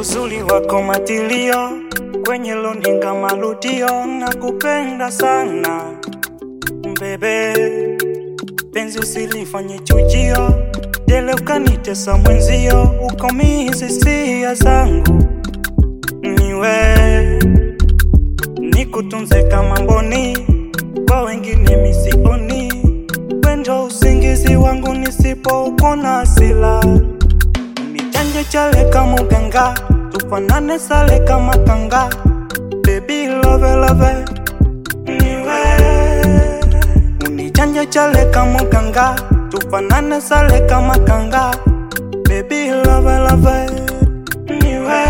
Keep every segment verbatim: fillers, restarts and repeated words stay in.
uzuri wako matilio, kwenye loninga marudio, nakupenda sana bebe. Penzi usilifanye chujio, dele ukanitesa mwenzio, ukaumiza hisia zangu. Niwe nikutunze kama mboni, kwa wengine misioni. Wendo usingizi wangu nisipokona sila. Nijanje chale kama uganga, tufanane sale kama kanga. Baby love love niwe. Unijanje chale kama uganga, tufanane sale kama kanga. Baby love love niwe.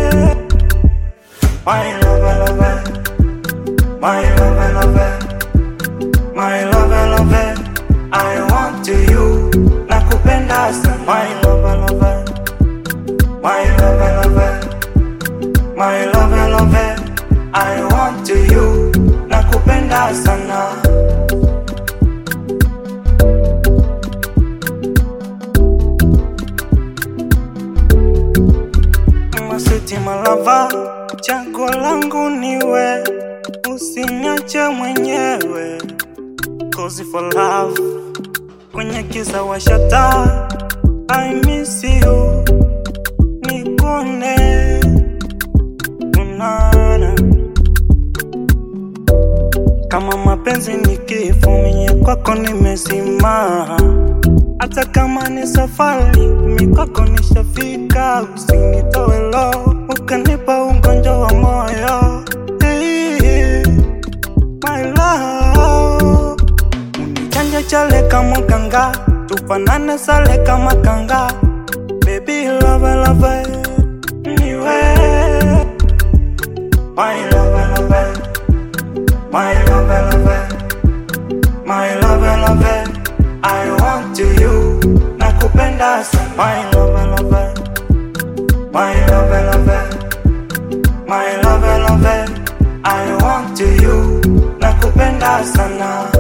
My love love, my love love, my love love, I want to you, nakupenda sana. My love love, my love love, my love love, I want to you, nakupenda sana. Masiti malava, chaguo langu niwe, usiniache mwenyewe. Cozy for love, kwenye giza washata. I miss you, nikone unana. Kama mapenzi ni kifo, mimi kwako nimezima. Hata kama ni safari, mimi kwako nishafika. Usinitoe lo, ukanipa ugonjwa wa moyo. Hey, my love, unijanje chale kama ganga, tufanane sale kama kanga. Baby love love niwe. My love love, my love love, my love love, I want to you, nakupenda sana. My love love, my love love, my love love, I want to you, nakupenda sana.